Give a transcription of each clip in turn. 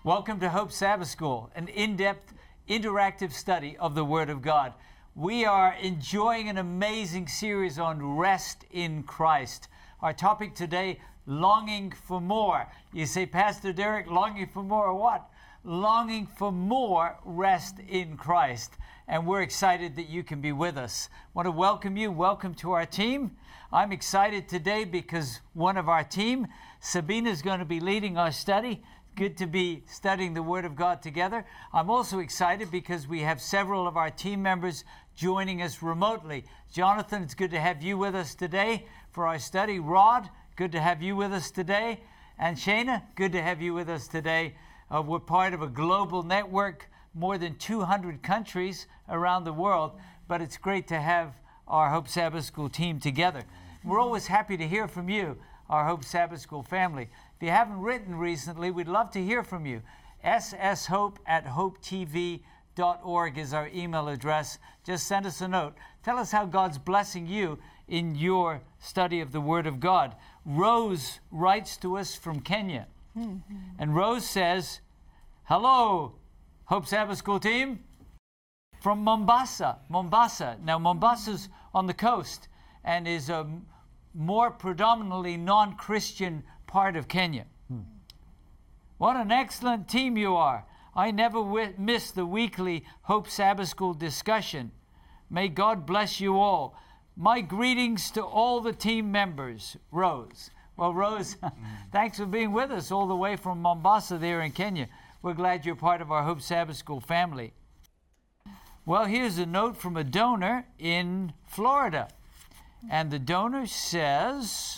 Welcome to Hope Sabbath School, an in-depth, interactive study of the Word of God. We are enjoying an amazing series on rest in Christ. Our topic today, longing for more. You say, Pastor Derek, longing for more or what? Longing for more rest in Christ. And we're excited that you can be with us. I want to welcome you. Welcome to our team. I'm excited today because one of our team, Sabina, is going to be leading our study. Good to be studying the Word of God together. I'm also excited because we have several of our team members joining us remotely. Jonathan, it's good to have you with us today for our study. Rod, good to have you with us today. And Shana, good to have you with us today. We're part of a global network, more than 200 countries around the world, but it's great to have our Hope Sabbath School team together. We're always happy to hear from you, our Hope Sabbath School family. If you haven't written recently, we'd love to hear from you. sshope@hopetv.org is our email address. Just send us a note. Tell us how God's blessing you in your study of the Word of God. Rose writes to us from Kenya. And Rose says, hello, Hope Sabbath School team. From Mombasa. Now, Mombasa's on the coast and is a more predominantly non-Christian part of Kenya. What an excellent team you are. I never miss the weekly Hope Sabbath School discussion. May God bless you all. My greetings to all the team members. Rose. Well, Rose, thanks for being with us all the way from Mombasa there in Kenya. We're glad you're part of our Hope Sabbath School family. Well, here's a note from a donor in Florida. And the donor says,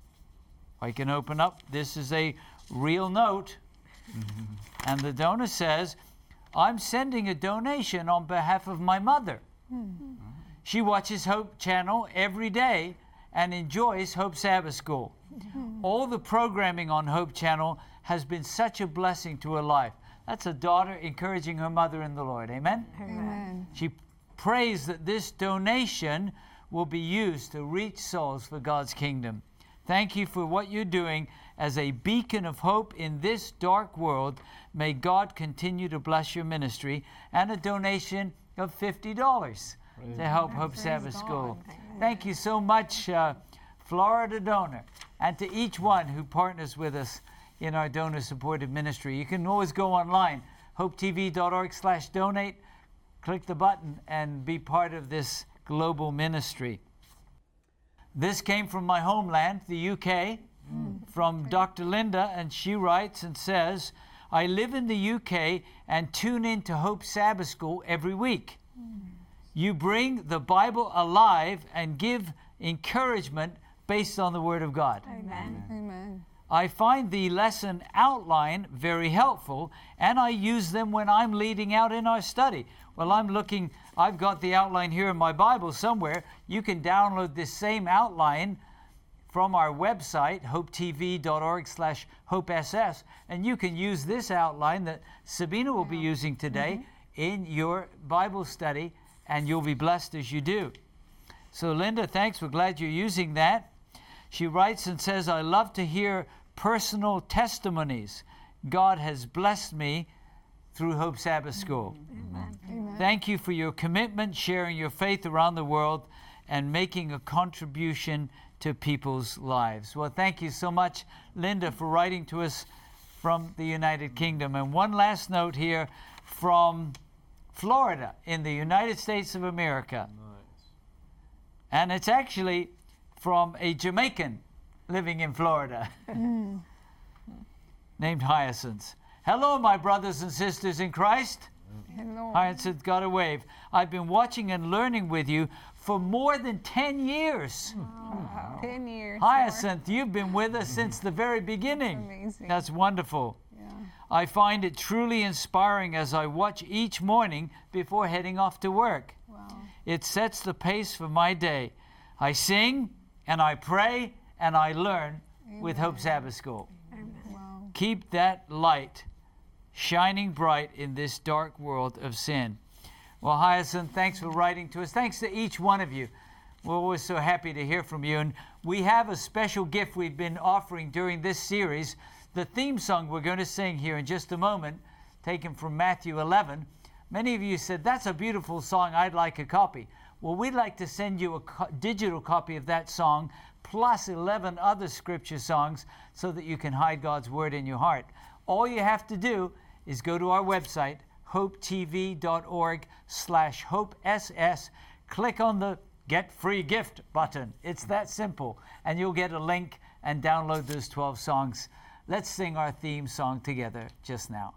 I can open up, this is a real note. And the donor says, I'm sending a donation on behalf of my mother. She watches Hope Channel every day and enjoys Hope Sabbath School. All the programming on Hope Channel has been such a blessing to her life. That's a daughter encouraging her mother in the Lord. Amen? Amen. She prays that this donation will be used to reach souls for God's kingdom. Thank you for what you're doing as a beacon of hope in this dark world. May God continue to bless your ministry, and a donation of $50 to help Hope Sabbath School. Thank you so much, Florida donor, and to each one who partners with us in our donor-supported ministry. You can always go online, hopetv.org/donate, click the button, and be part of this global ministry. This came from my homeland, the UK, from Dr. Linda, and she writes and says, I live in the UK and tune in to Hope Sabbath School every week. You bring the Bible alive and give encouragement based on the Word of God. Amen. Amen. I find the lesson outline very helpful, and I use them when I'm leading out in our study. Well, I've got the outline here in my Bible somewhere. You can download this same outline from our website, hopetv.org/hopess, and you can use this outline that Sabina will be using today in your Bible study, and you'll be blessed as you do. So, Linda, thanks. We're glad you're using that. She writes and says, I love to hear personal testimonies. God has blessed me through Hope Sabbath School. Amen. Thank you for your commitment, sharing your faith around the world, and making a contribution to people's lives. Well, thank you so much, Linda, for writing to us from the United Kingdom. And one last note here from Florida in the United States of America. Nice. And it's actually from a Jamaican living in Florida named Hyacinth. Hello, my brothers and sisters in Christ. Hello. Hyacinth got a wave. I've been watching and learning with you for more than 10 years. Wow. 10 years. Hyacinth, you've been with us since the very beginning. Amazing. That's wonderful. Yeah. I find it truly inspiring as I watch each morning before heading off to work. Wow. It sets the pace for my day. I sing and I pray and I learn with Hope Sabbath School. Wow. Keep that light shining bright in this dark world of sin. Well, Hyacinth, thanks for writing to us. Thanks to each one of you. We're always so happy to hear from you. And we have a special gift we've been offering during this series The theme song we're going to sing here in just a moment, taken from Matthew 11, many of you said, that's a beautiful song, I'd like a copy. Well, we'd like to send you a digital copy of that song, plus 11 other scripture songs, so that you can hide God's word in your heart. All you have to do is go to our website, hopetv.org/hopeSS, click on the Get Free Gift button. It's that simple. And you'll get a link and download those 12 songs. Let's sing our theme song together just now.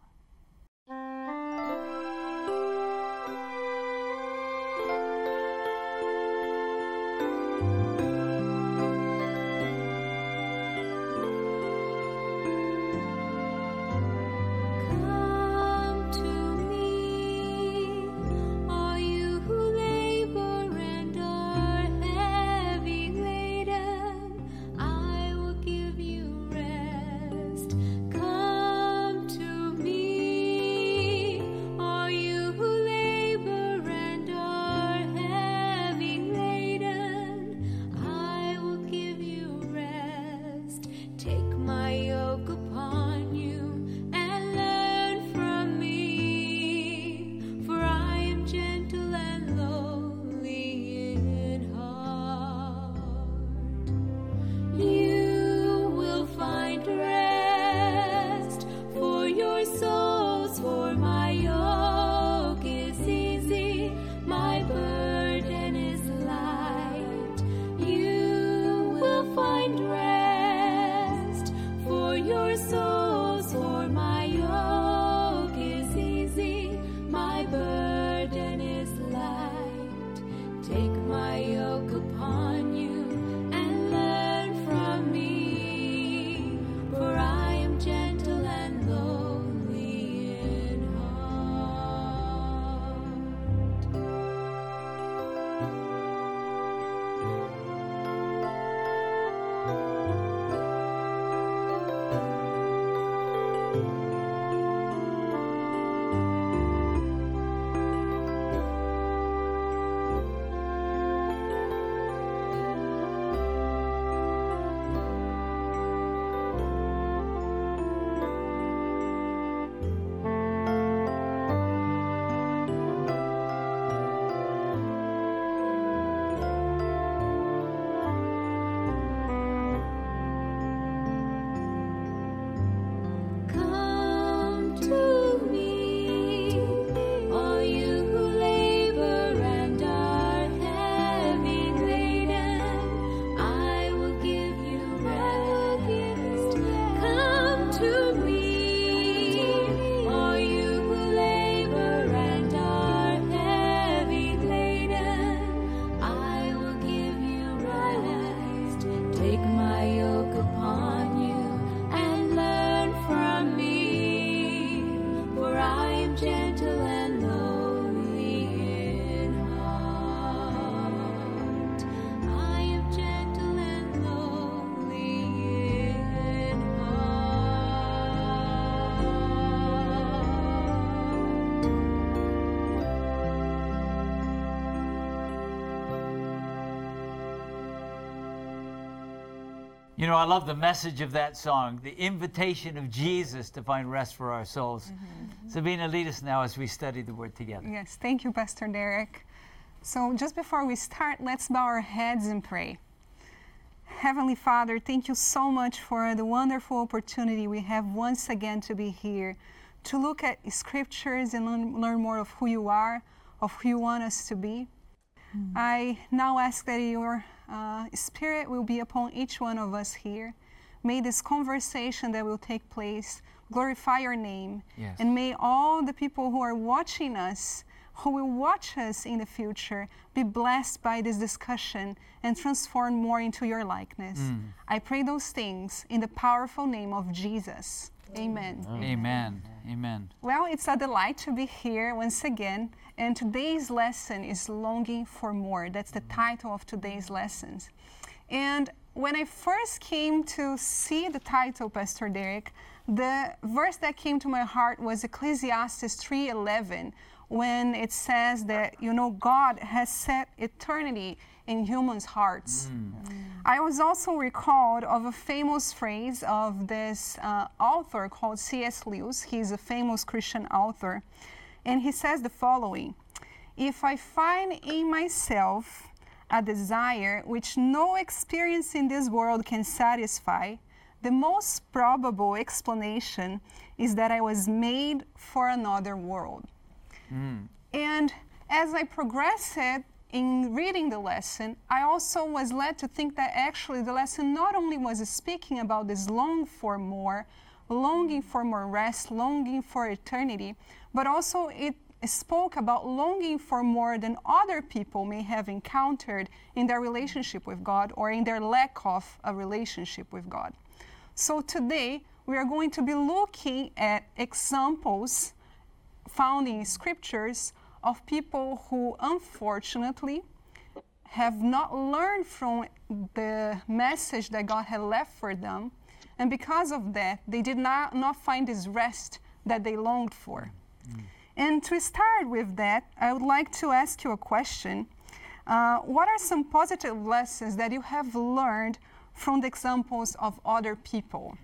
You know, I love the message of that song, the invitation of Jesus to find rest for our souls. Sabina, lead us now as we study the Word together. Yes, thank you, Pastor Derek. So just before we start, let's bow our heads and pray. Heavenly Father, thank you so much for the wonderful opportunity we have once again to be here, to look at scriptures and learn more of who you are, of who you want us to be. I now ask that your Spirit will be upon each one of us here. May this conversation that will take place glorify your name. Yes. And may all the people who are watching us, who will watch us in the future, be blessed by this discussion and transformed more into your likeness. I pray those things in the powerful name of Jesus. Amen. Amen. Amen. Well, it's a delight to be here once again, and today's lesson is Longing for More. That's the title of today's lessons. And when I first came to see the title, Pastor Derek, the verse that came to my heart was Ecclesiastes 3:11, when it says that, God has set eternity in humans' hearts. I was also recalled of a famous phrase of this author called C.S. Lewis. He's a famous Christian author. And he says the following: "If I find in myself a desire which no experience in this world can satisfy, the most probable explanation is that I was made for another world." And as I progressed in reading the lesson, I also was led to think that actually the lesson not only was speaking about this longing for more rest, longing for eternity, but also it spoke about longing for more than other people may have encountered in their relationship with God or in their lack of a relationship with God. So today, we are going to be looking at examples found in scriptures of people who unfortunately have not learned from the message that God had left for them, and because of that, they did not find this rest that they longed for. And to start with that, I would like to ask you a question. What are some positive lessons that you have learned from the examples of other people?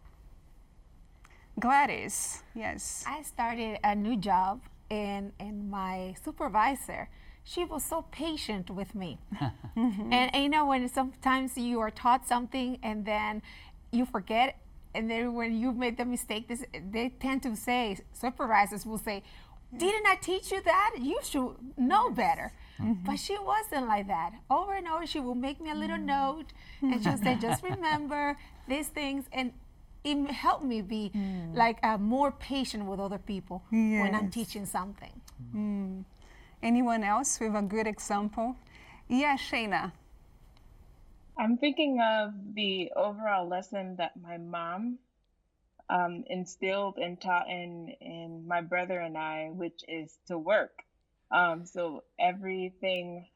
Gladys, yes. I started a new job, and my supervisor, she was so patient with me. And you know, when sometimes you are taught something and then you forget, and then when you made the mistake, they tend to say, supervisors will say, "Didn't I teach you that? You should know better." But she wasn't like that. Over and over, she will make me a little note, and she'll say, "Just remember these things." And it helped me be like more patient with other people when I'm teaching something. Anyone else with a good example? Yeah, Shayna. I'm thinking of the overall lesson that my mom instilled and taught in my brother and I, which is to work. So everything,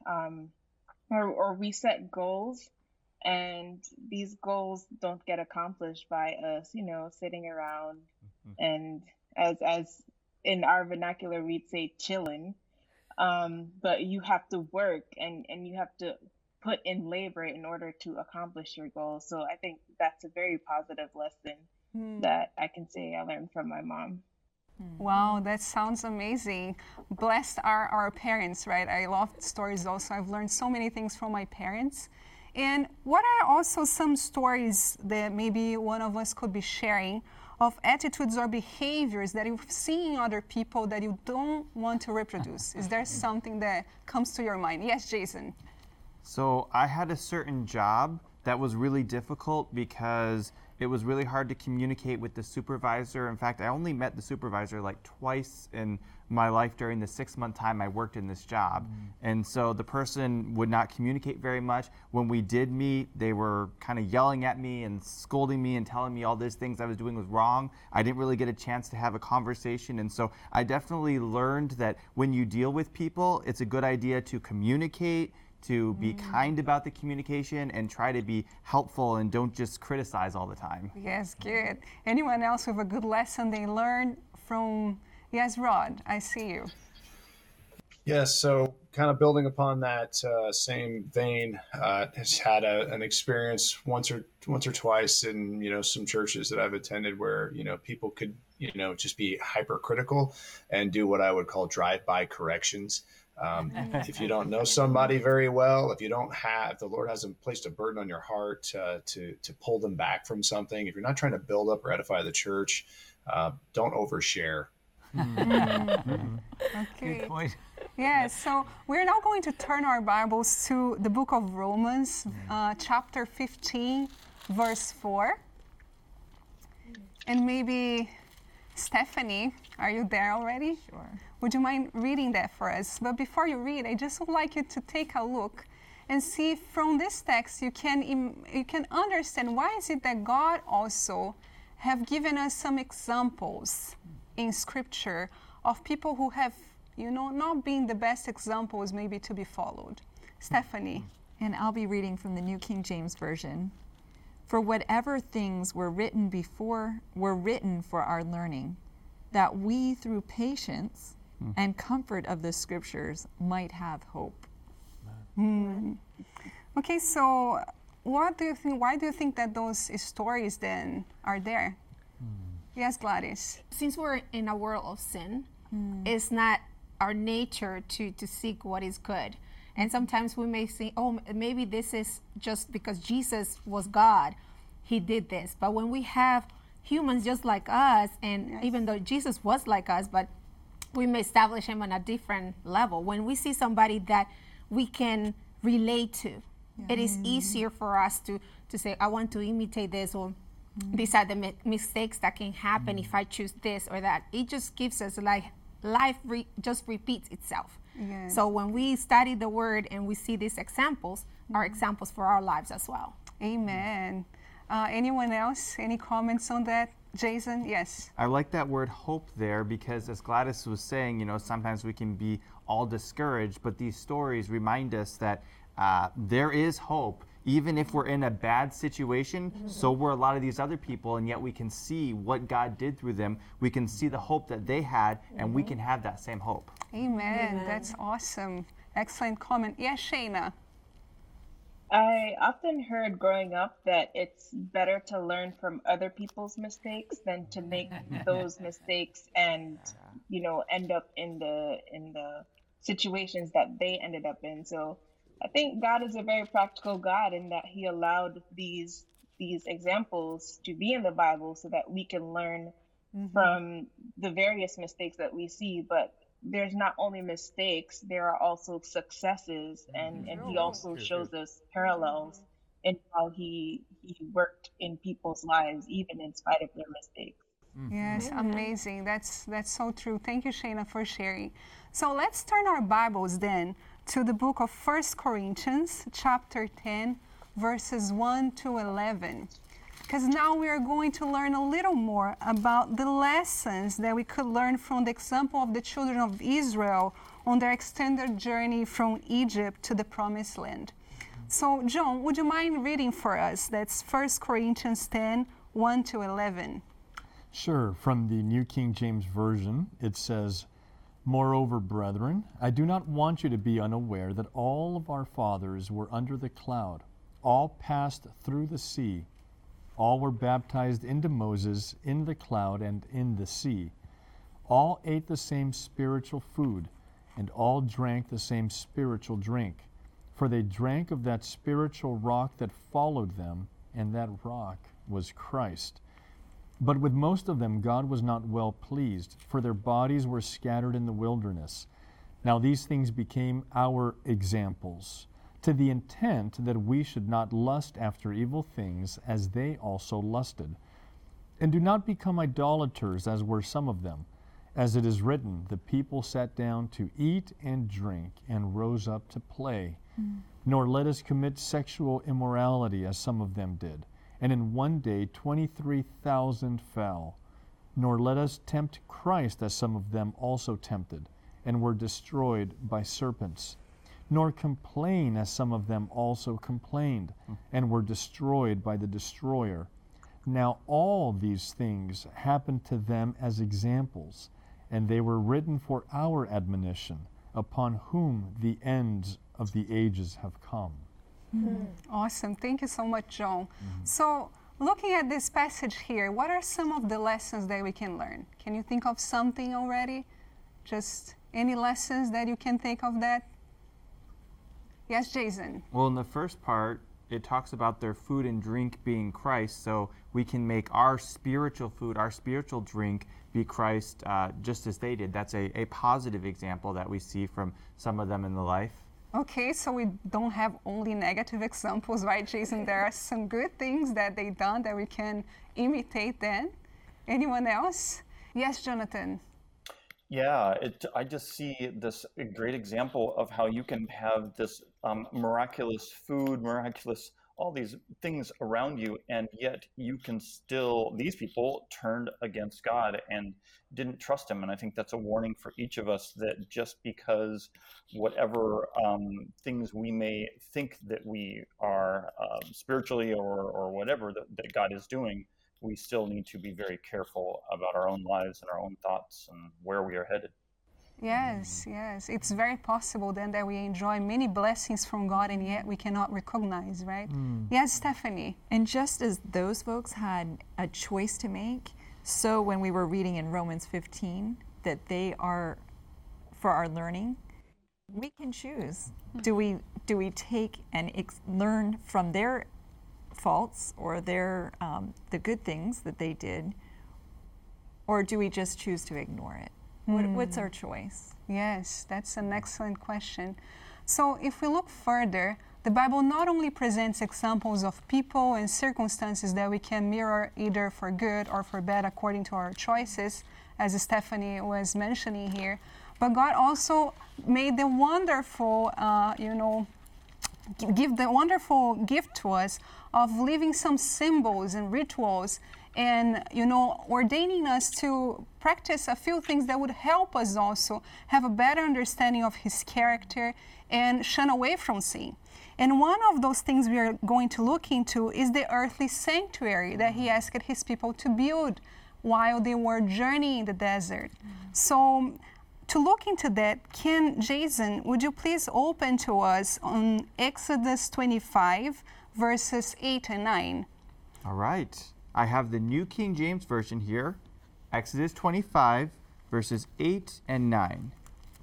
or we set goals, and these goals don't get accomplished by us, sitting around and as in our vernacular, we'd say chilling. But you have to work and you have to put in labor in order to accomplish your goals. So I think that's a very positive lesson that I can say I learned from my mom. Wow, that sounds amazing. Blessed are our parents, right? I love stories also. I've learned so many things from my parents. And what are also some stories that maybe one of us could be sharing of attitudes or behaviors that you've seen in other people that you don't want to reproduce? Is there something that comes to your mind? Yes, Jason. So I had a certain job that was really difficult because it was really hard to communicate with the supervisor. In fact, I only met the supervisor like twice in my life during the 6-month time I worked in this job. And so the person would not communicate very much. When we did meet, they were kind of yelling at me and scolding me and telling me all these things I was doing was wrong. I didn't really get a chance to have a conversation. And so I definitely learned that when you deal with people, it's a good idea to communicate, to be kind about the communication, and try to be helpful and don't just criticize all the time. Yes, good. Anyone else with a good lesson they learned from? Yes, Rod, I see you. Yes, so kind of building upon that same vein, has had an experience once or twice in some churches that I've attended where people could just be hypercritical and do what I would call drive-by corrections. If you don't know somebody very well, if the Lord hasn't placed a burden on your heart to pull them back from something, if you're not trying to build up or edify the church, don't overshare. Okay. Good point. Yes, so we're now going to turn our Bibles to the book of Romans, chapter 15, verse 4. And maybe, Stephanie, are you there already? Sure. Would you mind reading that for us? But before you read, I just would like you to take a look and see if from this text you can understand why is it that God also have given us some examples in Scripture of people who have, not been the best examples maybe to be followed. Stephanie. And I'll be reading from the New King James Version. For whatever things were written before were written for our learning, that we through patience and comfort of the Scriptures might have hope. Okay, so what do you think? Why do you think that those stories then are there? Yes, Gladys. Since we're in a world of sin, it's not our nature to seek what is good. And sometimes we may think, oh, maybe this is just because Jesus was God, he did this. But when we have humans just like us, and even though Jesus was like us, but we may establish him on a different level. When we see somebody that we can relate to, it is easier for us to say, I want to imitate this, or these are the mistakes that can happen if I choose this or that. It just gives us like life just repeats itself. Yes. So when we study the word and we see these examples, are examples for our lives as well. Amen. Anyone else? Any comments on that? Jason? Yes. I like that word hope there because, as Gladys was saying, you know, sometimes we can be all discouraged, but these stories remind us that there is hope. Even if we're in a bad situation, so were a lot of these other people, and yet we can see what God did through them. We can see the hope that they had, and we can have that same hope. Amen. That's awesome. Excellent comment. Yes, Shayna. I often heard growing up that it's better to learn from other people's mistakes than to make those mistakes and, you know, end up in the situations that they ended up in. So I think God is a very practical God in that he allowed these examples to be in the Bible so that we can learn from the various mistakes that we see. But there's not only mistakes, there are also successes, and he also shows us parallels in how he worked in people's lives, even in spite of their mistakes. Yes, amazing. That's so true. Thank you, Shayna, for sharing. So let's turn our Bibles then to the book of 1 Corinthians, chapter 10, verses 1 to 11. Because now we are going to learn a little more about the lessons that we could learn from the example of the children of Israel on their extended journey from Egypt to the Promised Land. So, John, would you mind reading for us? That's 1 Corinthians 10, 1 to 11. Sure. From the New King James Version, it says, "Moreover, brethren, I do not want you to be unaware that all of our fathers were under the cloud, all passed through the sea. All were baptized into Moses in the cloud and in the sea. All ate the same spiritual food, and all drank the same spiritual drink. For they drank of that spiritual rock that followed them, and that rock was Christ. But with most of them God was not well pleased, for their bodies were scattered in the wilderness. Now these things became our examples, to the intent that we should not lust after evil things as they also lusted. And do not become idolaters as were some of them. As it is written, the people sat down to eat and drink and rose up to play. Nor let us commit sexual immorality as some of them did. And in one day 23,000 fell. Nor let us tempt Christ as some of them also tempted, and were destroyed by serpents. Nor complain as some of them also complained, and were destroyed by the destroyer. Now all these things happened to them as examples, and they were written for our admonition, upon whom the ends of the ages have come." Awesome. Thank you so much, John. So, looking at this passage here, what are some of the lessons that we can learn? Can you think of something already? Just any lessons that you can think of that? Yes, Jason. Well, in the first part, it talks about their food and drink being Christ, so we can make our spiritual food, our spiritual drink, be Christ just as they did. That's a positive example that we see from some of them in the life. Okay, so we don't have only negative examples, right, Jason? There are some good things that they done that we can imitate then. Anyone else? Yes, Jonathan. Yeah, I just see this a great example of how you can have this miraculous food, miraculous, all these things around you, and yet you can still, these people turned against God and didn't trust him. And I think that's a warning for each of us, that just because whatever things we may think that we are spiritually or whatever that God is doing, we still need to be very careful about our own lives and our own thoughts and where we are headed. Yes, yes. It's very possible then that we enjoy many blessings from God and yet we cannot recognize, right? Yes, Stephanie. And just as those folks had a choice to make, so when we were reading in Romans 15 that they are for our learning, we can choose. Do we take and learn from their faults or their the good things that they did, or do we just choose to ignore it? What's our choice? Yes, that's an excellent question. So if we look further, the Bible not only presents examples of people and circumstances that we can mirror either for good or for bad according to our choices, as Stephanie was mentioning here, but God also made the wonderful, give the wonderful gift to us of leaving some symbols and rituals and, ordaining us to practice a few things that would help us also have a better understanding of His character and shun away from sin. And one of those things we are going to look into is the earthly sanctuary that He asked His people to build while they were journeying in the desert. So to look into that, Jason, would you please open to us on Exodus 25, verses 8 and 9? All right. I have the New King James Version here, Exodus 25, verses 8 and 9.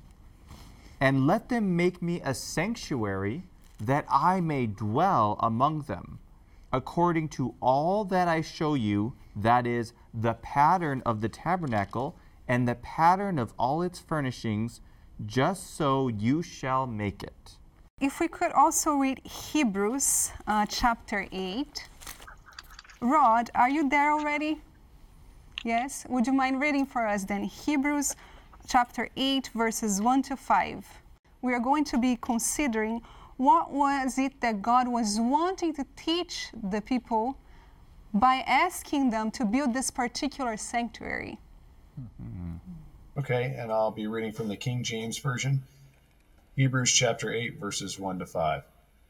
And let them make me a sanctuary that I may dwell among them, according to all that I show you, that is, the pattern of the tabernacle and the pattern of all its furnishings, just so you shall make it. If we could also read Hebrews chapter 8. Rod, are you there already? Yes? Would you mind reading for us then Hebrews chapter 8, verses 1 to 5? We are going to be considering what was it that God was wanting to teach the people by asking them to build this particular sanctuary. Okay, and I'll be reading from the King James Version, Hebrews chapter 8, verses 1 to 5.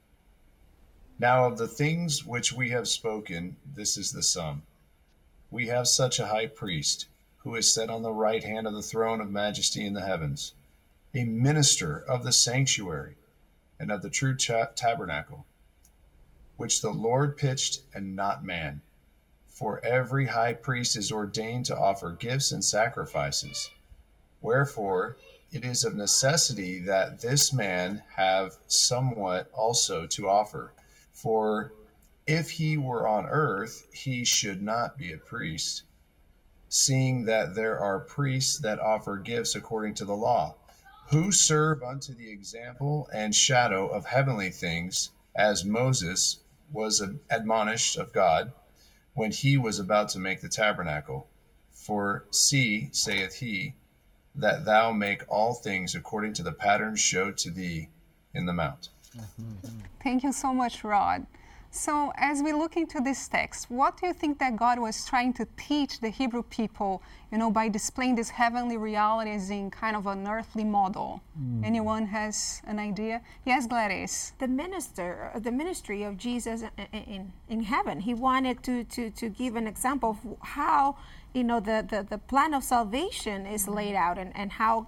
Now of the things which we have spoken, this is the sum. We have such a high priest, who is set on the right hand of the throne of majesty in the heavens, a minister of the sanctuary and of the true tabernacle, which the Lord pitched and not man. For every high priest is ordained to offer gifts and sacrifices. Wherefore it is of necessity that this man have somewhat also to offer. For if he were on earth, he should not be a priest, seeing that there are priests that offer gifts according to the law, who serve unto the example and shadow of heavenly things, as Moses was admonished of God when he was about to make the tabernacle. For see, saith he, that thou make all things according to the pattern showed to thee in the mount. Thank you so much, Rod. So as we look into this text, what do you think that God was trying to teach the Hebrew people, by displaying these heavenly realities in kind of an earthly model? Anyone has an idea? Yes, Gladys. The ministry of Jesus in heaven. He wanted to give an example of how, the plan of salvation is laid out and how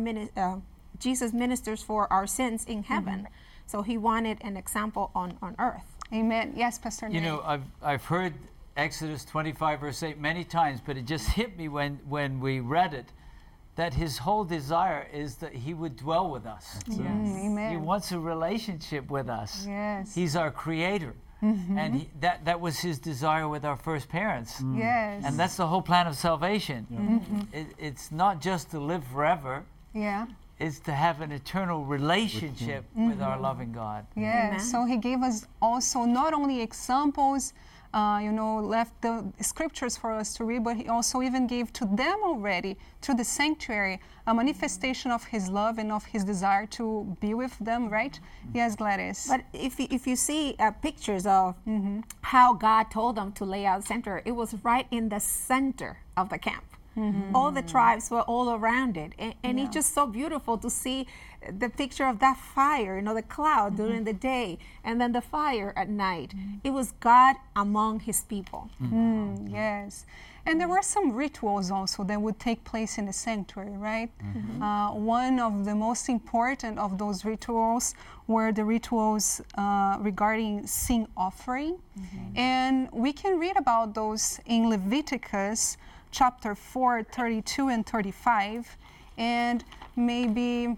Jesus ministers for our sins in heaven. So he wanted an example on earth. Amen. Yes, Pastor Nate. I've heard Exodus 25, verse 8 many times, but it just hit me when we read it, that his whole desire is that he would dwell with us. Yes. Amen. He wants a relationship with us. Yes. He's our creator. And that was his desire with our first parents. Yes. And that's the whole plan of salvation. It's not just to live forever. Yeah. Is to have an eternal relationship with our loving God. Yeah, Amen. so he gave us also not only examples, left the scriptures for us to read, but he also even gave to them already, through the sanctuary, a manifestation of his love and of his desire to be with them, right? Yes, Gladys. But if you see pictures of how God told them to lay out the sanctuary, it was right in the center of the camp. All the tribes were all around it. And it's just so beautiful to see the picture of that fire, the cloud during the day, and then the fire at night. It was God among his people. Yes. And there were some rituals also that would take place in the sanctuary, right? One of the most important of those rituals were the rituals regarding sin offering. And we can read about those in Leviticus chapter 4, 32 and 35. And maybe,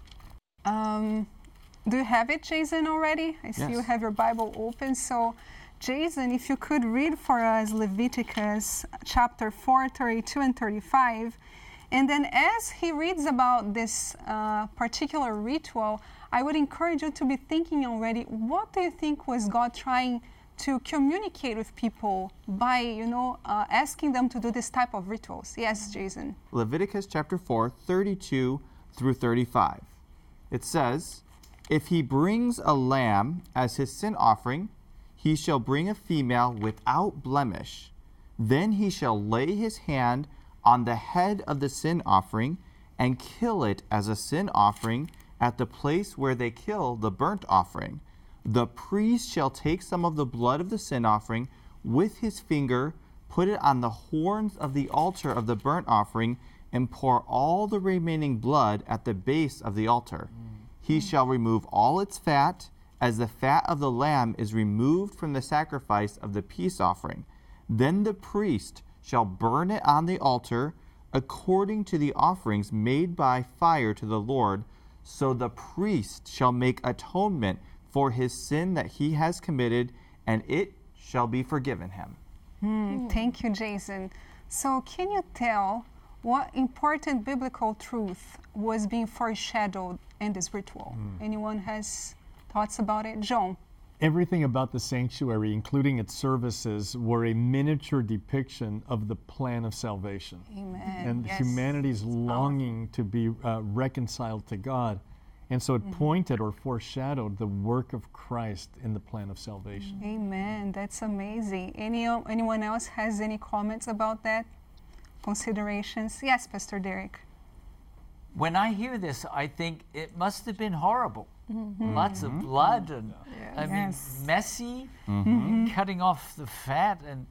do you have it, Jason, already? I see you have your Bible open. So, Jason, if you could read for us Leviticus chapter 4, 32 and 35. And then as he reads about this particular ritual, I would encourage you to be thinking already, what do you think was God trying to communicate with people by, asking them to do this type of rituals? Yes, Jason. Leviticus chapter 4, 32 through 35. It says, "If he brings a lamb as his sin offering, he shall bring a female without blemish. Then he shall lay his hand on the head of the sin offering and kill it as a sin offering at the place where they kill the burnt offering. The priest shall take some of the blood of the sin offering with his finger, put it on the horns of the altar of the burnt offering, and pour all the remaining blood at the base of the altar. He shall remove all its fat, as the fat of the lamb is removed from the sacrifice of the peace offering. Then the priest shall burn it on the altar according to the offerings made by fire to the Lord. So the priest shall make atonement for his sin that he has committed, and it shall be forgiven him." Thank you, Jason. So can you tell what important biblical truth was being foreshadowed in this ritual? Anyone has thoughts about it? John? Everything about the sanctuary, including its services, were a miniature depiction of the plan of salvation. Amen. And Yes. humanity's longing to be reconciled to God. And so it pointed or foreshadowed the work of Christ in the plan of salvation. Amen. That's amazing. Anyone else has any comments about that? Considerations? Yes, Pastor Derek. When I hear this, I think it must have been horrible. Lots of blood and I mean messy, cutting off the fat, and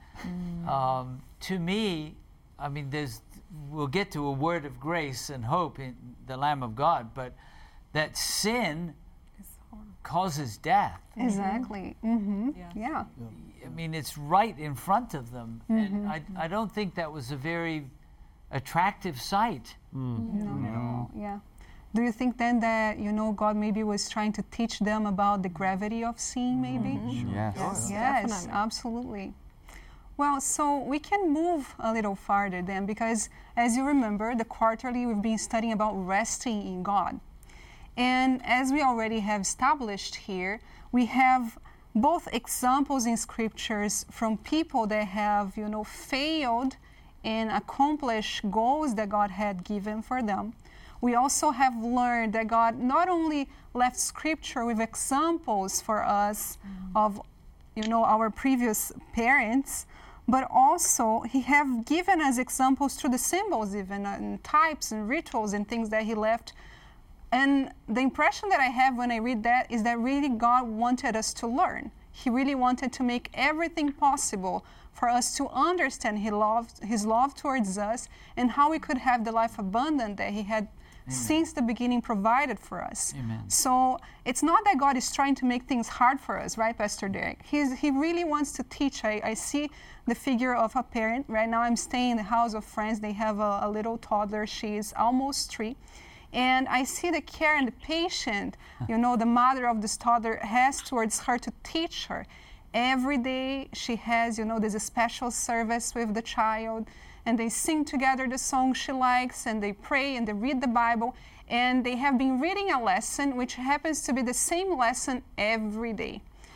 to me, I mean, we'll get to a word of grace and hope in the Lamb of God, but that sin causes death. Exactly. Yeah. I mean, it's right in front of them, and I don't think that was a very attractive sight. No. Yeah. Do you think then that, God maybe was trying to teach them about the gravity of sin, maybe? Yes. Yes, Definitely. absolutely. Well, so we can move a little farther then, because as you remember, the quarterly we've been studying about resting in God. And as we already have established here, we have both examples in scriptures from people that have, failed and accomplished goals that God had given for them. We also have learned that God not only left scripture with examples for us of, our previous parents, but also he have given us examples through the symbols even, and types and rituals and things that he left. And the impression that I have when I read that is that really God wanted us to learn. He really wanted to make everything possible for us to understand his love towards us and how we could have the life abundant that he had since the beginning provided for us. Amen. So it's not that God is trying to make things hard for us, right, Pastor Derek? He really wants to teach. I see the figure of a parent. Right now I'm staying in the house of friends. They have a little toddler. She is almost 3. And I see the care and the patience, the mother of this toddler has towards her to teach her. Every day she has, there's a special service with the child, and they sing together the song she likes, and they pray and they read the Bible, and they have been reading a lesson which happens to be the same lesson every day.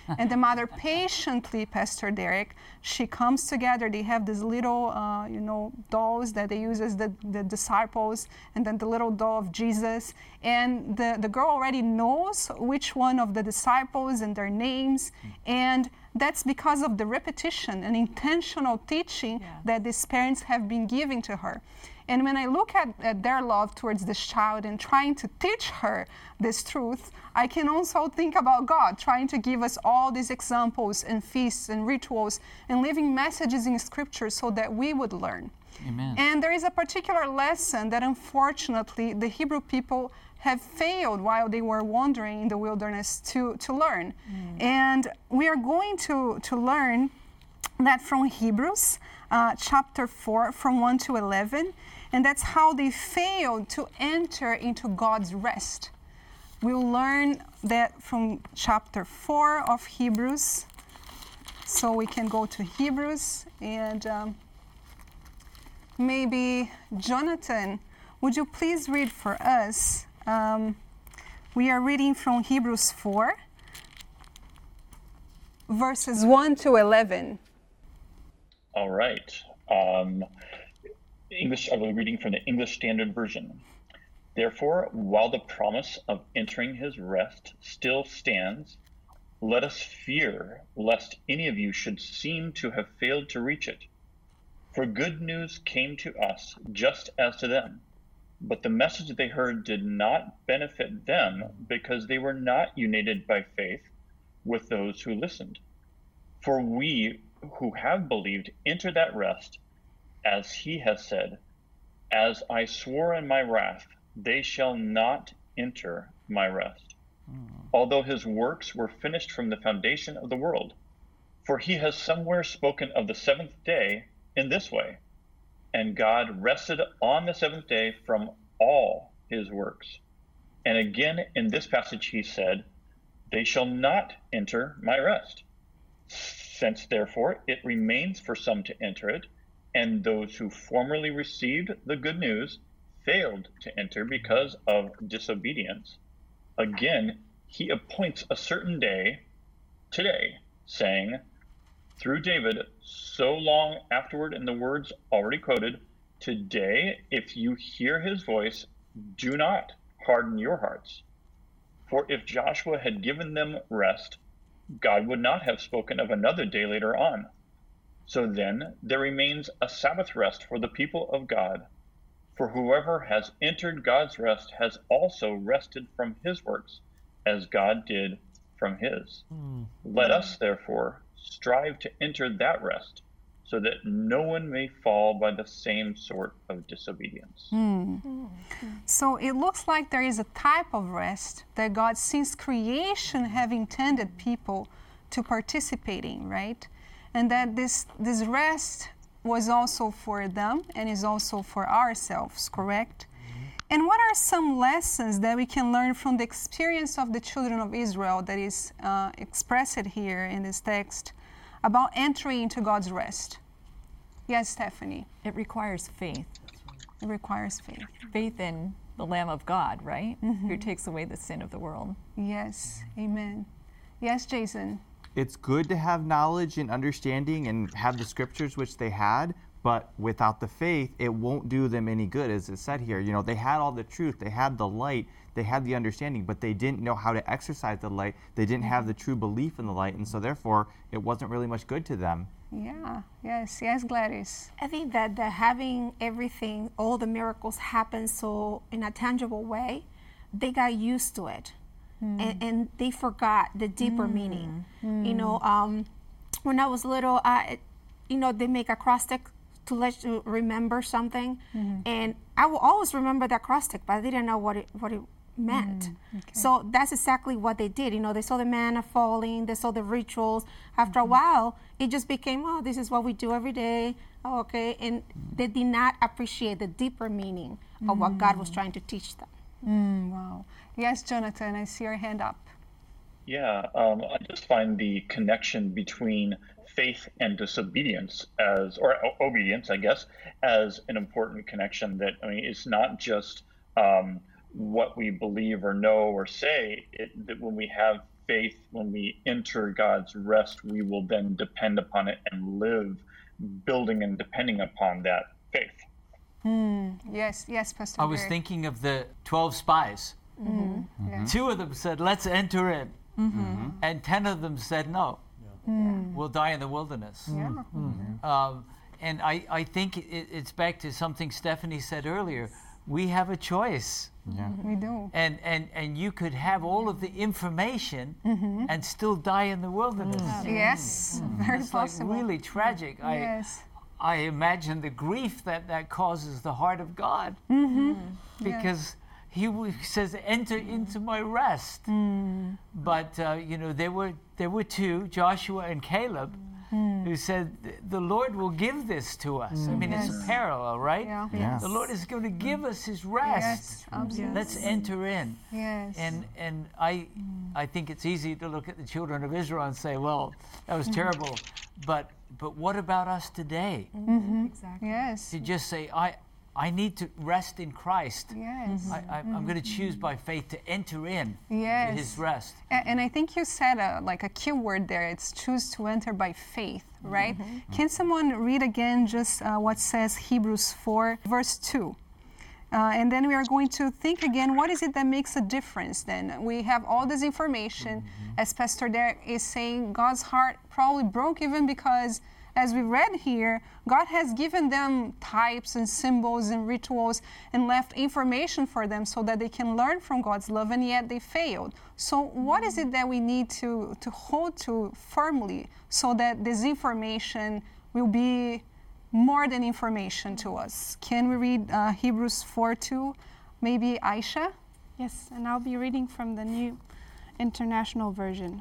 And the mother patiently, Pastor Derek, she comes together. They have these little, dolls that they use as the disciples, and then the little doll of Jesus. And the girl already knows which one of the disciples and their names. And that's because of the repetition and intentional teaching that these parents have been giving to her. And when I look at their love towards this child and trying to teach her this truth, I can also think about God trying to give us all these examples and feasts and rituals and living messages in Scripture so that we would learn. Amen. And there is a particular lesson that unfortunately the Hebrew people have failed while they were wandering in the wilderness to learn. And we are going to learn that from Hebrews chapter 4 from 1 to 11. And that's how they failed to enter into God's rest. We'll learn that from chapter 4 of Hebrews. So we can go to Hebrews, and maybe Jonathan, would you please read for us? We are reading from Hebrews 4, verses 1 to 11. All right. English, I will be reading from the English Standard Version. Therefore, while the promise of entering his rest still stands, let us fear lest any of you should seem to have failed to reach it. For good news came to us just as to them, but the message they heard did not benefit them because they were not united by faith with those who listened. For we who have believed enter that rest, as he has said, as I swore in my wrath, they shall not enter my rest. Although his works were finished from the foundation of the world. For he has somewhere spoken of the seventh day in this way, and God rested on the seventh day from all his works. And again in this passage he said, they shall not enter my rest. Since therefore it remains for some to enter it, and those who formerly received the good news failed to enter because of disobedience, again he appoints a certain day, today, saying, through David, so long afterward in the words already quoted, today, if you hear his voice, do not harden your hearts. For if Joshua had given them rest, God would not have spoken of another day later on. So then there remains a Sabbath rest for the people of God. For whoever has entered God's rest has also rested from his works, as God did from his. Let us, therefore, strive to enter that rest, so that no one may fall by the same sort of disobedience. So it looks like there is a type of rest that God, since creation, have intended people to participate in, right? And that this rest was also for them and is also for ourselves, correct? And what are some lessons that we can learn from the experience of the children of Israel that is expressed here in this text about entering into God's rest? Yes, Stephanie. It requires faith. It requires faith. Faith in the Lamb of God, right? Who takes away the sin of the world. Yes, amen. Yes, Jason. It's good to have knowledge and understanding and have the scriptures, which they had, but without the faith, it won't do them any good, as it said here. You know, they had all the truth, they had the light, they had the understanding, but they didn't know how to exercise the light. They didn't have the true belief in the light, and so therefore, it wasn't really much good to them. Yeah, yes, Gladys. I think that the having everything, all the miracles happen so in a tangible way, they got used to it. And they forgot the deeper meaning. You know, when I was little, they make acrostic to let you remember something, and I will always remember the acrostic, but I didn't know what it meant. So that's exactly what they did. You know, they saw the manna falling, they saw the rituals. After a while, it just became, oh, this is what we do every day. Oh, okay, and they did not appreciate the deeper meaning of what God was trying to teach them. Wow. Yes, Jonathan, I see your hand up. Yeah, I just find the connection between faith and disobedience or obedience, I guess, as an important connection. That, I mean, it's not just what we believe or know or say. That when we have faith, when we enter God's rest, we will then depend upon it and live building and depending upon that faith. Yes, Pastor I was Derek. thinking of the 12 spies. Yeah. 2 of them said, let's enter in. And 10 of them said, no, we'll die in the wilderness. And I think it's back to something Stephanie said earlier. We have a choice. We do. And you could have all of the information and still die in the wilderness. Yes, very It's like possible. really tragic. Yes. I imagine the grief that causes the heart of God. Because he says, enter into my rest. But, there were 2, Joshua and Caleb, who said, the Lord will give this to us. I mean, it's a parallel, right? Yeah. Yes. The Lord is going to give us his rest. Yes, absolutely. Let's enter in. Yes. And I think it's easy to look at the children of Israel and say, well, that was terrible. But what about us today? Exactly. Yes. To just say, I need to rest in Christ. Yes. I'm going to choose by faith to enter in to Yes. his rest. And I think you said like a key word there. It's choose to enter by faith, right? Can someone read again just what says Hebrews 4, verse 2? And then we are going to think again, what is it that makes a difference then? We have all this information. As Pastor Derek is saying, God's heart probably broke even because, as we read here, God has given them types and symbols and rituals and left information for them so that they can learn from God's love, and yet they failed. So what is it that we need to hold to firmly so that this information will be more than information to us? Can we read Hebrews 4:2? Maybe Aisha? Yes, and I'll be reading from the New International Version.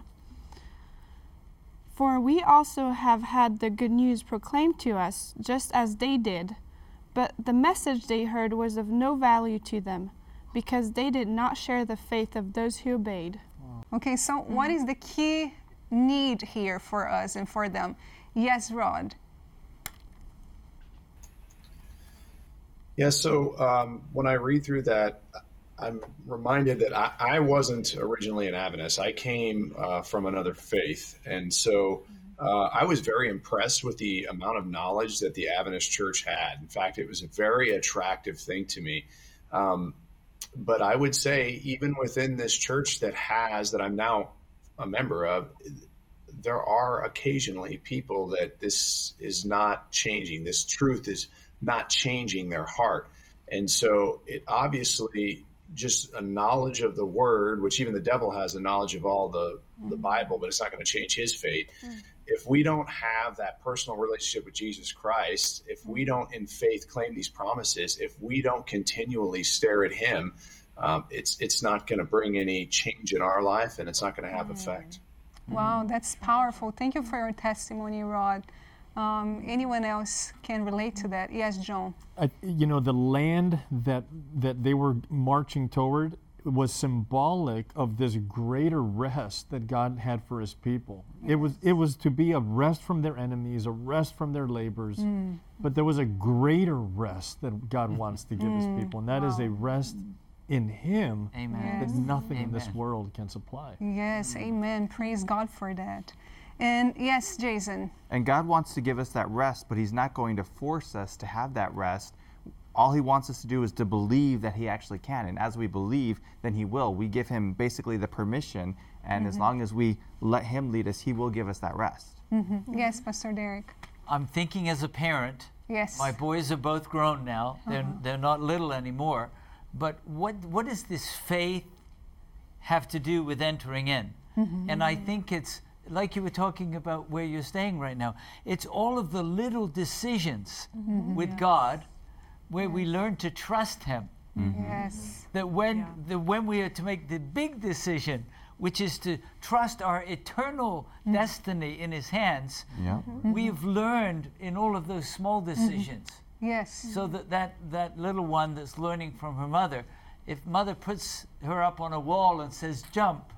For we also have had the good news proclaimed to us, just as they did. But the message they heard was of no value to them, because they did not share the faith of those who obeyed. Okay, so what is the key need here for us and for them? Yes, Rod. Yeah, so when I read through that, I'm reminded that I wasn't originally an Adventist. I came from another faith. And so I was very impressed with the amount of knowledge that the Adventist church had. In fact, it was a very attractive thing to me. But I would say even within this church that I'm now a member of, there are occasionally people that this is not changing. This truth is not changing their heart. And so it obviously just a knowledge of the word, which even the devil has a knowledge of all the Bible, but it's not going to change his fate. If we don't have that personal relationship with Jesus Christ, if we don't in faith claim these promises, if we don't continually stare at him, it's not going to bring any change in our life, and it's not going to have effect. Wow, that's powerful. Thank you for your testimony, Rod. Anyone else can relate to that? Yes, John. The land that they were marching toward was symbolic of this greater rest that God had for his people. Yes. It was to be a rest from their enemies, a rest from their labors, but there was a greater rest that God wants to give his people, and that is a rest in him that nothing in this world can supply. Yes, amen. Praise God for that. And yes, Jason. And God wants to give us that rest, but he's not going to force us to have that rest. All he wants us to do is to believe that he actually can. And as we believe, then he will. We give him basically the permission, and as long as we let him lead us, he will give us that rest. Yes, Pastor Derek. I'm thinking as a parent. Yes. My boys are both grown now. They're not little anymore. But what does this faith have to do with entering in? And I think it's, like you were talking about where you're staying right now, it's all of the little decisions with God where we learn to trust him. Yes. That when we are to make the big decision, which is to trust our eternal destiny in his hands, we've learned in all of those small decisions. Yes. So that little one that's learning from her mother, if mother puts her up on a wall and says, jump,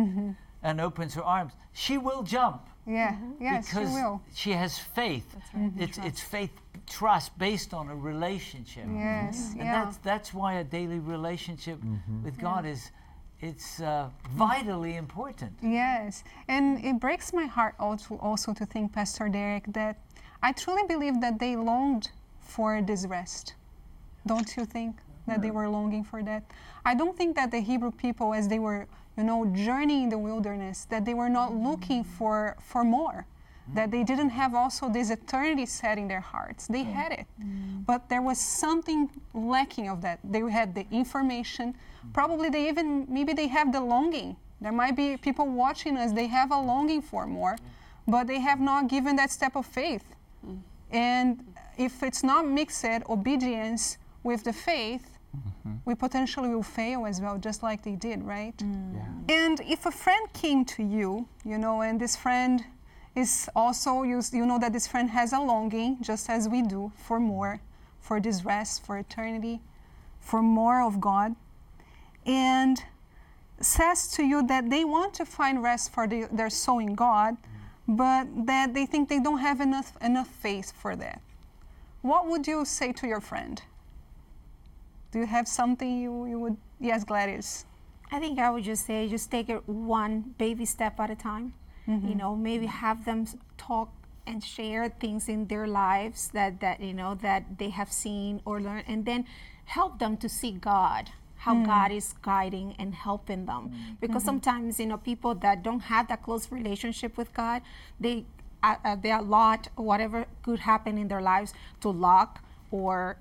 and opens her arms, she will jump. Yeah, yes, because she will. She has faith. It's faith, trust based on a relationship. Yes, and that's why a daily relationship with God it's vitally important. Yes, and it breaks my heart also to think, Pastor Derek, that I truly believe that they longed for this rest. Don't you think that they were longing for that? I don't think that the Hebrew people, as they were, journeying in the wilderness, that they were not looking for more, that they didn't have also this eternity set in their hearts. They had it, but there was something lacking of that. They had the information. Probably maybe they have the longing. There might be people watching us, they have a longing for more, but they have not given that step of faith. And if it's not mixed obedience with the faith, we potentially will fail as well, just like they did, right? And if a friend came to you, and this friend is also, that this friend has a longing, just as we do, for more, for this rest, for eternity, for more of God, and says to you that they want to find rest for their soul in God, but that they think they don't have enough faith for that. What would you say to your friend? Do you have something you would? Yes, Gladys. I think I would just say, just take it one baby step at a time. Maybe have them talk and share things in their lives that they have seen or learned, and then help them to see God, how God is guiding and helping them. Because sometimes, people that don't have that close relationship with God, they allot whatever could happen in their lives to luck, or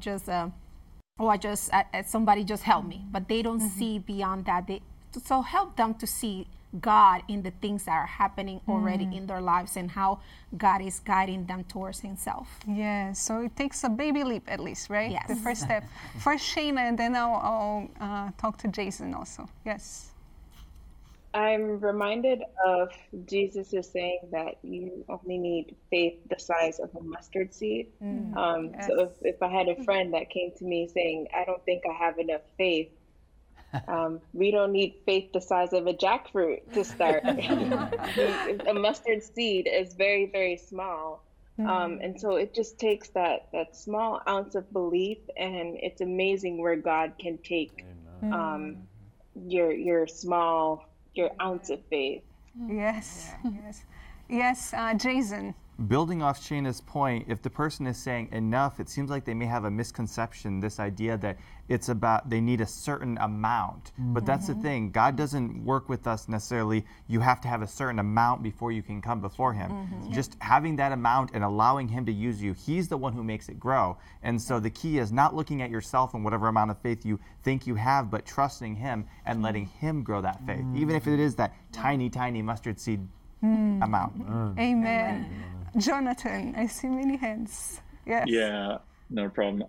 somebody just help me, but they don't see beyond that. So help them to see God in the things that are happening already in their lives, and how God is guiding them towards Himself. Yes, so it takes a baby leap at least, right? Yes. The first step. First Shayna, and then I'll talk to Jason also. Yes. I'm reminded of Jesus is saying that you only need faith the size of a mustard seed. Yes. So if I had a friend that came to me saying, I don't think I have enough faith, we don't need faith the size of a jackfruit to start. A mustard seed is very, very small. And so it just takes that small ounce of belief, and it's amazing where God can take your ounce of faith. Yes. Yes, Jason. Building off Shayna's point, if the person is saying enough, it seems like they may have a misconception, this idea that it's about they need a certain amount. But that's the thing, God doesn't work with us necessarily, you have to have a certain amount before you can come before Him. Just having that amount and allowing Him to use you, He's the one who makes it grow. And so the key is not looking at yourself and whatever amount of faith you think you have, but trusting Him and letting Him grow that faith, even if it is that tiny, tiny mustard seed amount. Amen. Jonathan, I see many hands. Yes. Yeah, no problem.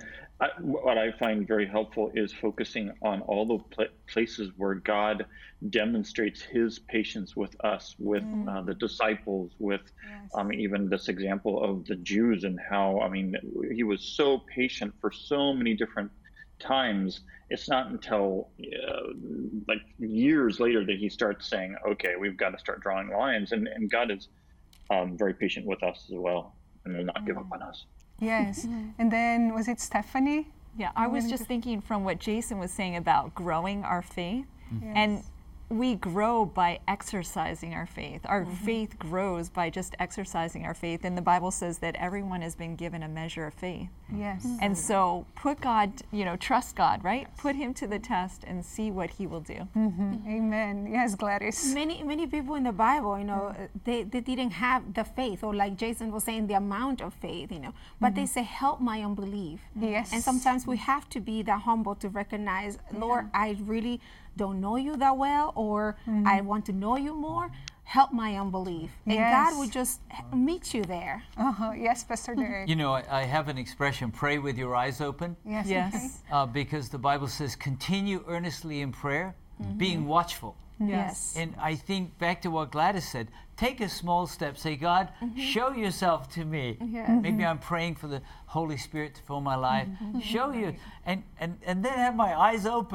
What I find very helpful is focusing on all the places where God demonstrates His patience with us, with the disciples, with even this example of the Jews, and how, He was so patient for so many different times. It's not until like years later that He starts saying, okay, we've got to start drawing lines, and God is very patient with us as well, and will not give up on us. Yes. And then, was it Stephanie? Yeah, I was just thinking from what Jason was saying about growing our faith. And we grow by exercising our faith. Our faith grows by just exercising our faith. And the Bible says that everyone has been given a measure of faith. Yes. And so put God, trust God, right? Put Him to the test and see what He will do. Amen. Yes, Gladys. Many people in the Bible, they didn't have the faith, or like Jason was saying, the amount of faith, but they say, help my unbelief. Yes. And sometimes we have to be that humble to recognize, Lord, I really don't know you that well, or I want to know you more. Help my unbelief. And God will just meet you there. Yes, Pastor Derek. I have an expression, pray with your eyes open. Yes. Because the Bible says, continue earnestly in prayer, being watchful. Yes. And I think back to what Gladys said, take a small step, say, God, show yourself to me. Maybe I'm praying for the Holy Spirit to fill my life. Show you, and then have my eyes open.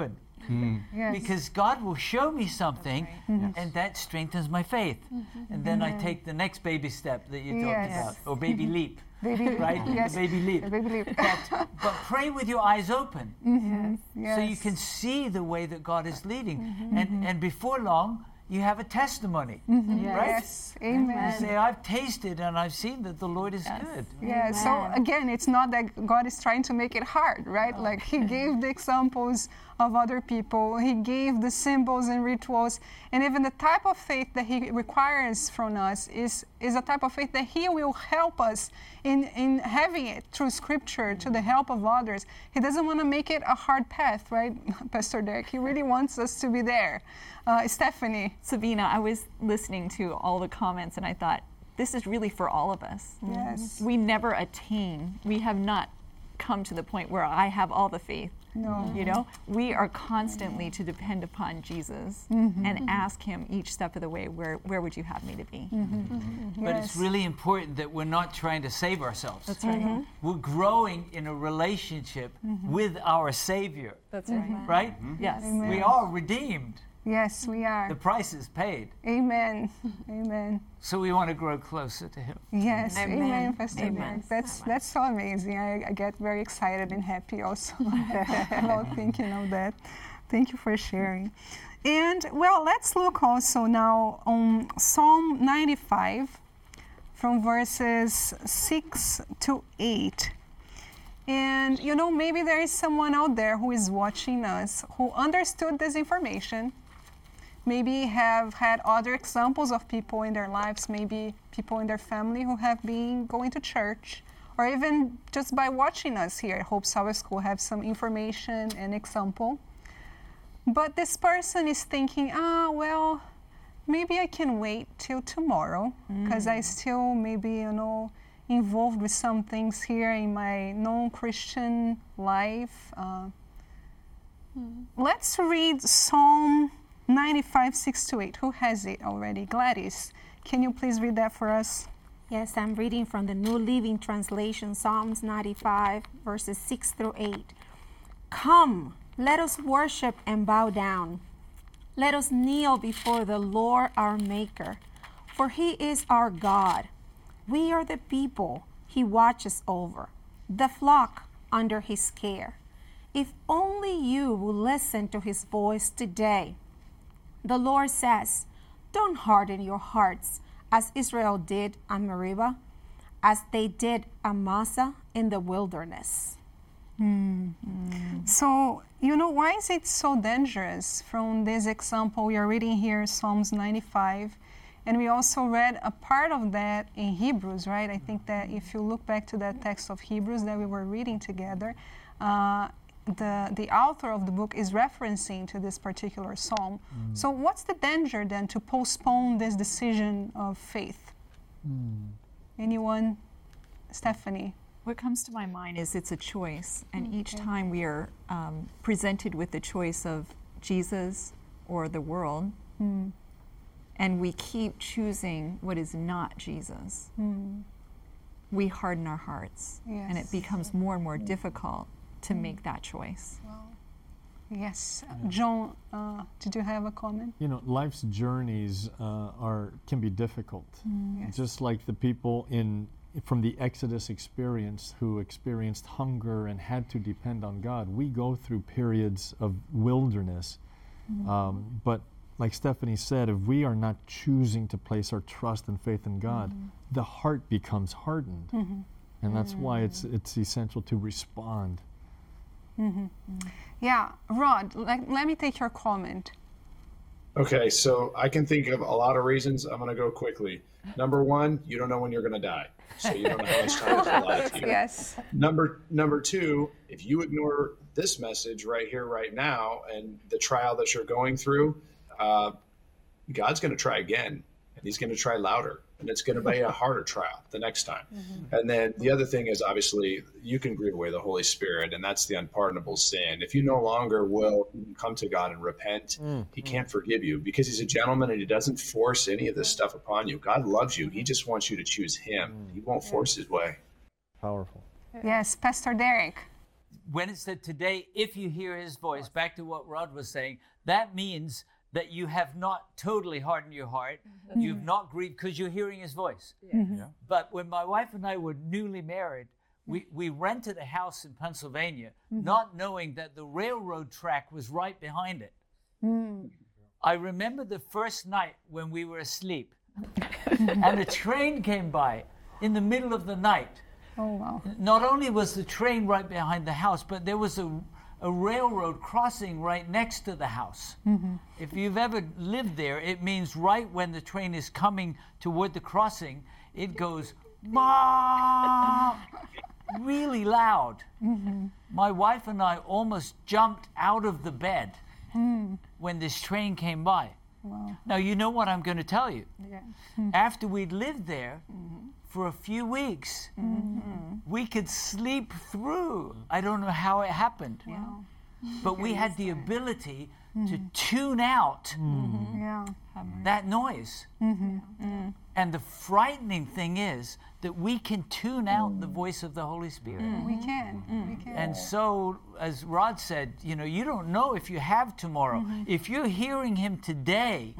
Yes. Because God will show me something, and that strengthens my faith. And then I take the next baby step that you talked Yes. about, or baby leap, Baby, right? yes. The baby leap. The baby leap. But pray with your eyes open, Yes. so you can see the way that God is leading. And before long, you have a testimony, right? Yes. Amen. You say, I've tasted and I've seen that the Lord is good. Yeah, so again, it's not that God is trying to make it hard, right? Like He gave the examples of other people, He gave the symbols and rituals, and even the type of faith that He requires from us is a type of faith that He will help us in having it through Scripture, to the help of others. He doesn't want to make it a hard path, right, Pastor Derek? He really wants us to be there. Stephanie. Sabina, I was listening to all the comments and I thought, this is really for all of us. Yes. We never attain. We have not come to the point where I have all the faith. No. You know, we are constantly to depend upon Jesus and ask Him each step of the way, where would you have me to be? But it's really important that we're not trying to save ourselves. That's right. We're growing in a relationship with our Savior, That's right. right? Yes. We are redeemed. Yes, we are. The price is paid. Amen. Amen. So we want to grow closer to Him. Yes, Amen. amen, Pastor Amen. Derek. That's so amazing. I get very excited and happy also about thinking of that. Thank you for sharing. And well, let's look also now on Psalm 95 from verses 6 to 8. And you know, maybe there is someone out there who is watching us who understood this information, maybe have had other examples of people in their lives, maybe people in their family who have been going to church, or even just by watching us here at Hope Sabbath School have some information and example. But this person is thinking, well, maybe I can wait till tomorrow because I still maybe, you know, involved with some things here in my non-Christian life. Let's read Psalm 95, 6 to 8. Who has it already? Gladys, can you please read that for us? Yes, I'm reading from the New Living Translation, Psalms 95, verses 6 through 8. Come, let us worship and bow down. Let us kneel before the Lord our Maker, for He is our God. We are the people He watches over, the flock under His care. If only you will listen to His voice today. The Lord says, don't harden your hearts as Israel did at Meribah, as they did at Massah in the wilderness. So, you know, why is it so dangerous? From this example, we are reading here Psalms 95, and we also read a part of that in Hebrews, right? I think that if you look back to that text of Hebrews that we were reading together, the author of the book is referencing to this particular psalm. So what's the danger then to postpone this decision of faith? Anyone? Stephanie? What comes to my mind is it's a choice, and each time we are presented with the choice of Jesus or the world, and we keep choosing what is not Jesus, we harden our hearts, and it becomes more and more difficult to make that choice. Yes. John, did you have a comment? You know, life's journeys can be difficult. Just like the people from the Exodus experience who experienced hunger and had to depend on God, we go through periods of wilderness. But like Stephanie said, if we are not choosing to place our trust and faith in God, the heart becomes hardened. And that's why it's essential to respond. Yeah, Rod, let me take your comment. Okay, so I can think of a lot of reasons. I'm going to go quickly. Number one, you don't know when you're going to die, so you don't know how much time is allotted to you. Yes. Number two, if you ignore this message right here, right now, and the trial that you're going through, God's going to try again, and He's going to try louder, and it's going to be a harder trial the next time. And then the other thing is, obviously, you can grieve away the Holy Spirit, and that's the unpardonable sin. If you no longer will come to God and repent, He can't forgive you because He's a gentleman and He doesn't force any of this stuff upon you. God loves you. He just wants you to choose Him. He won't force His way. Powerful. Yes, Pastor Derek. when it said today, if you hear his voice, back to what Rod was saying, that means that you have not totally hardened your heart. You've not grieved because you're hearing his voice. Yeah. But when my wife and I were newly married, we rented a house in Pennsylvania, not knowing that the railroad track was right behind it. I remember the first night when we were asleep and a train came by in the middle of the night. Oh, wow. Not only was the train right behind the house, but there was a railroad crossing right next to the house. If you've ever lived there, it means right when the train is coming toward the crossing, it goes, "Mom!" really loud. My wife and I almost jumped out of the bed when this train came by. Wow. Now, you know what I'm going to tell you. Yeah. After we'd lived there for a few weeks, we could sleep through. I don't know how it happened. Wow. But we had the ability to tune out Yeah. that noise. And the frightening thing is that we can tune out the voice of the Holy Spirit. We can. We can. And so, as Rod said, you know, you don't know if you have tomorrow. If you're hearing him today,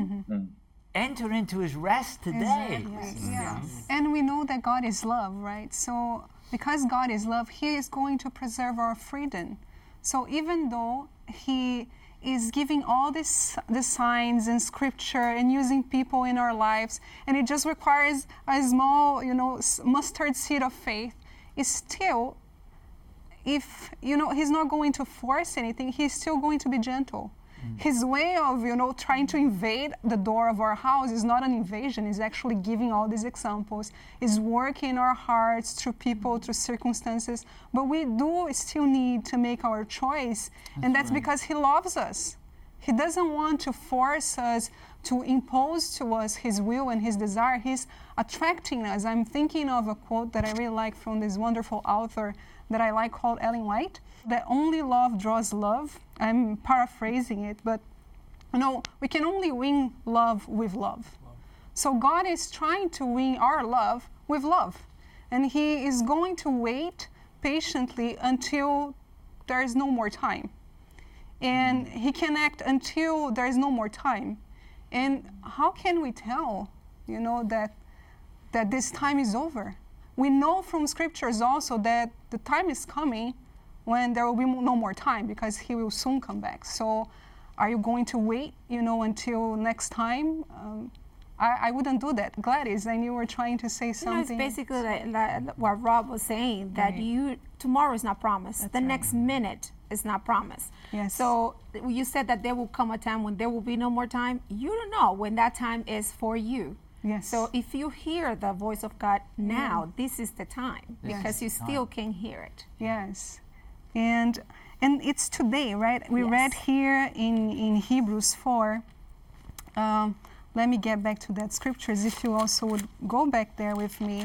enter into his rest today. Yeah. And we know that God is love, right? So because God is love, he is going to preserve our freedom. So even though he is giving all the signs in scripture and using people in our lives, and it just requires a small, mustard seed of faith, is still, if, he's not going to force anything, he's still going to be gentle. His way of, trying to invade the door of our house is not an invasion. He's actually giving all these examples. He's working in our hearts through people, through circumstances. But we do still need to make our choice. And that's because he loves us. He doesn't want to force us, to impose to us his will and his desire. He's attracting us. I'm thinking of a quote that I really like from this wonderful author that I like called Ellen White, that only love draws love. I'm paraphrasing it, but we can only win love with love. So God is trying to win our love with love. And he is going to wait patiently until there is no more time. And he can act until there is no more time. And how can we tell, that this time is over? We know from scriptures also that the time is coming when there will be no more time, because he will soon come back. So are you going to wait, until next time? I wouldn't do that. Gladys, and you were trying to say something. It's basically like what Rob was saying, that tomorrow is not promised. That's the next minute is not promised. Yes. So you said that there will come a time when there will be no more time. You don't know when that time is for you. Yes. So if you hear the voice of God now, this is the time, because you still can hear it. Yes. And it's today, right? We read here in Hebrews 4. Let me get back to that scriptures, if you also would go back there with me.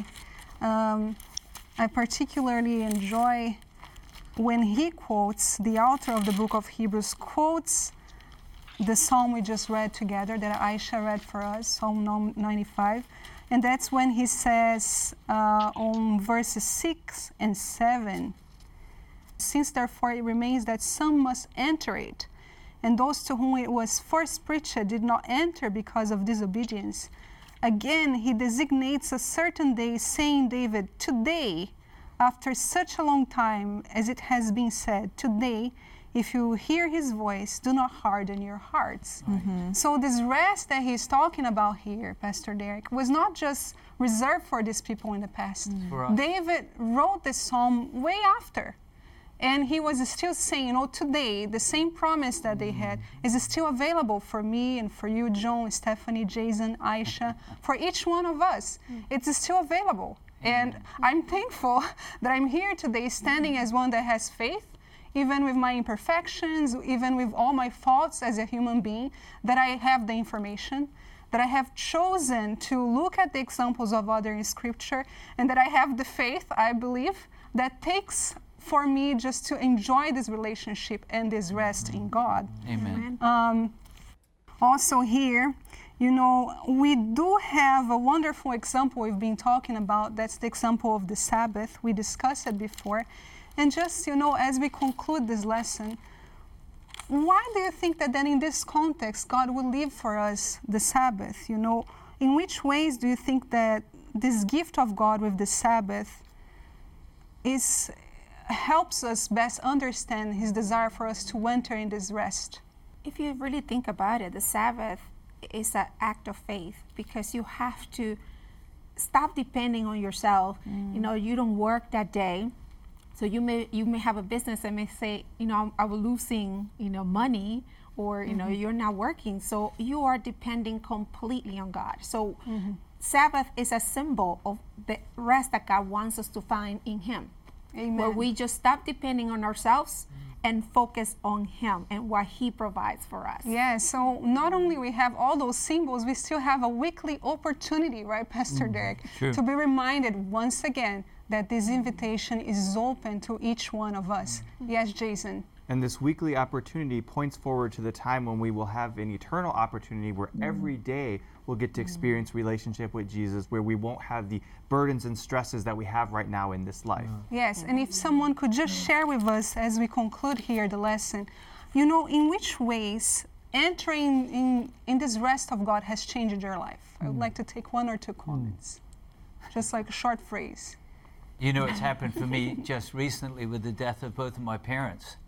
I particularly enjoy when he quotes, the author of the book of Hebrews quotes the psalm we just read together, that Aisha read for us, Psalm 95. And that's when he says on verses 6 and 7, "Since therefore it remains that some must enter it, and those to whom it was first preached did not enter because of disobedience. Again, he designates a certain day, saying, David, today, after such a long time, as it has been said, today, if you hear his voice, do not harden your hearts." So this rest that he's talking about here, Pastor Derek, was not just reserved for these people in the past. David wrote this psalm way after. And he was still saying, today, the same promise that they had is still available for me and for you, John, Stephanie, Jason, Aisha, for each one of us. It's still available. And I'm thankful that I'm here today standing as one that has faith, even with my imperfections, even with all my faults as a human being, that I have the information, that I have chosen to look at the examples of others in Scripture, and that I have the faith, I believe, that takes for me just to enjoy this relationship and this rest in God. Amen. Also here, we do have a wonderful example we've been talking about. That's the example of the Sabbath. We discussed it before. And just, as we conclude this lesson, why do you think that then in this context God will leave for us the Sabbath? In which ways do you think that this gift of God with the Sabbath helps us best understand His desire for us to enter in this rest? If you really think about it, the Sabbath is an act of faith, because you have to stop depending on yourself. You don't work that day, so you may have a business that may say, I'm losing money, or you're not working, so you are depending completely on God. So Sabbath is a symbol of the rest that God wants us to find in Him. Amen. Where we just stop depending on ourselves and focus on Him and what He provides for us. Yeah, so not only we have all those symbols, we still have a weekly opportunity, right, Pastor Derek, True. to be reminded once again that this invitation is open to each one of us. Yes, Jason. And this weekly opportunity points forward to the time when we will have an eternal opportunity where every day we'll get to experience relationship with Jesus, where we won't have the burdens and stresses that we have right now in this life. Yes, and if someone could just share with us as we conclude here the lesson, in which ways entering in this rest of God has changed your life? I would like to take 1 or 2 comments, just like a short phrase. It's happened for me just recently with the death of both of my parents.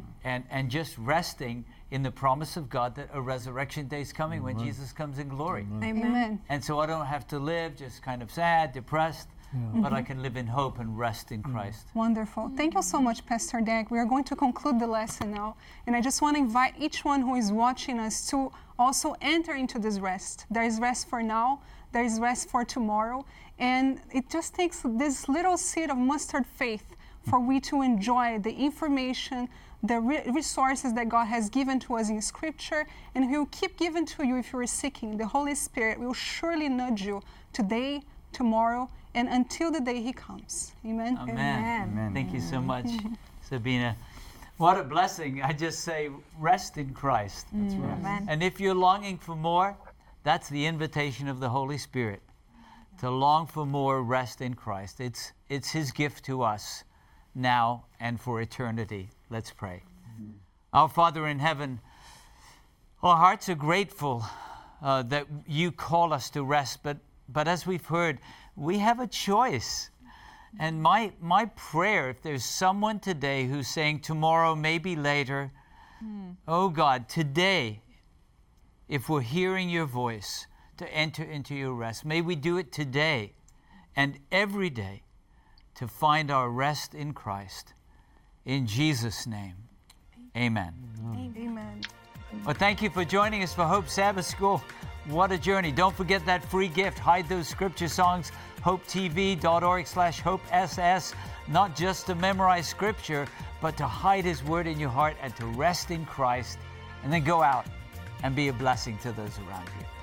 And just resting in the promise of God that a resurrection day is coming when Jesus comes in glory. Amen. And so I don't have to live just kind of sad, depressed, but I can live in hope and rest in Christ. Wonderful. Thank you so much, Pastor Derek. We are going to conclude the lesson now. And I just want to invite each one who is watching us to also enter into this rest. There is rest for now. There is rest for tomorrow. And it just takes this little seed of mustard faith for we to enjoy the information, the resources that God has given to us in Scripture, and He will keep giving to you if you are seeking. The Holy Spirit will surely nudge you today, tomorrow, and until the day He comes. Amen? Amen. Thank you so much, Sabina. What a blessing. I just say, rest in Christ. That's right. Amen. And if you're longing for more, that's the invitation of the Holy Spirit, to long for more rest in Christ. It's His gift to us now and for eternity. Let's pray. Our Father in heaven, our hearts are grateful that you call us to rest, but as we've heard, we have a choice. And my prayer, if there's someone today who's saying tomorrow, maybe later, oh God, today, if we're hearing your voice to enter into your rest, may we do it today and every day to find our rest in Christ. In Jesus' name, amen. Amen. Well, thank you for joining us for Hope Sabbath School. What a journey. Don't forget that free gift. Hide those scripture songs, hopetv.org/hopeSS, not just to memorize scripture, but to hide His word in your heart and to rest in Christ, and then go out and be a blessing to those around you.